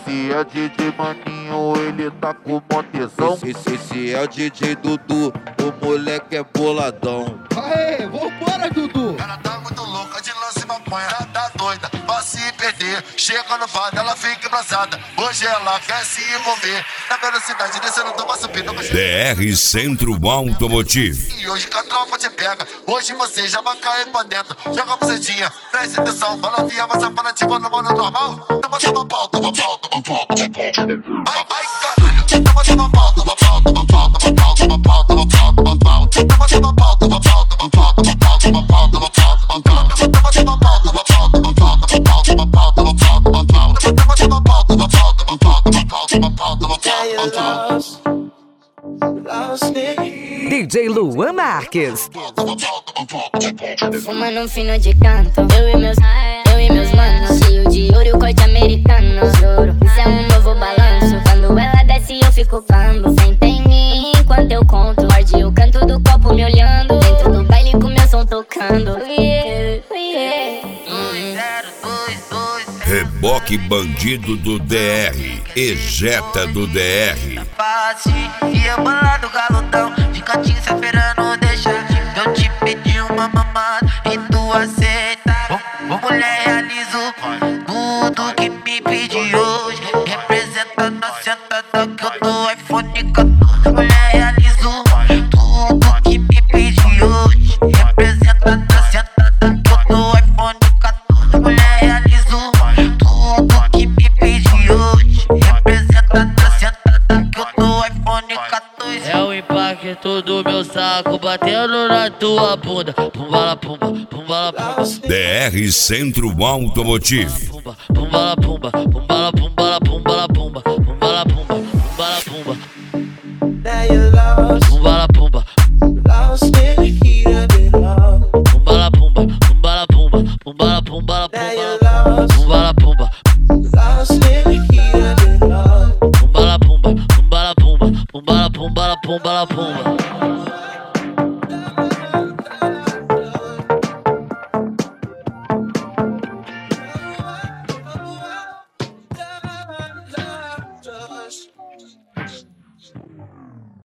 Esse é DJ Maninho, ele tá com mó tesão. Esse é o DJ Dudu, o moleque é boladão. Aê, vambora, Dudu. Ela tá muito louca de lance maconha, tá doida pra se perder. Chega no vado, ela fica embrasada. Hoje ela quer se envolver. Na velocidade descendo, toma subindo. DR Centro Automotivo. E hoje que a tropa te pega, hoje você já vai cair pra dentro. Joga a bucetinha, presta atenção. Fala via, mas a pana tipo no modo normal. Toma pau, toma pau, toma pau, toma pau. Vai, vai, caralho. Toma pau, toma pau, toma pau, toma pau, toma pau, toma pau, toma pau. Toma pau, toma pau, toma pau, toma pau, toma pau, toma pau, toma pau. Toma pau, toma pau, toma pau, toma pau, toma pau, toma pau, toma pau. Toma pau, toma pau, toma pau, toma pau, toma pau, toma pau, toma pau. DJ Luan Marques. Fumando fino de canto, eu e meus manos, cheio de ouro e o corte americano. Juro, isso é um novo balanço. Quando ela desce eu fico bambo. Senta em mim enquanto eu conto. Morde o canto do copo me olhando. Dentro do baile com meu som tocando. Reboque bandido do DR, ejeta do DR. E eu bolado galudão, de cantinho se esperando deixar. Eu te pedi uma mamada e tu aceita. Ô mulher, realizo tudo que me pedi hoje. Representando a sentada que eu dou iPhone 14. Mulher, realizo tudo que me pedi hoje. Representando a sentada que eu dou iPhone 14. Mulher, realizo tudo que me pedi hoje. Representando a sentada que eu dou iPhone 14. É o impacto do meu saco batendo na tua bunda. Pumbala, pumba, pumbala, pumba. DR Centro Automotivo. Pumbala, pumba, pumbala, pumbala, pumbala, pumba. Pumbala, pumba, pumbala, pumba. Pumbala, pumba. Pumbala, pumba, pumbala, pumba. Pumbala, pumbala, pumbala, pumbala, pumba. Pumbala, pumba, pumbala, pumba. Pumbala, pumbala, pumbala, pumbala, pumba.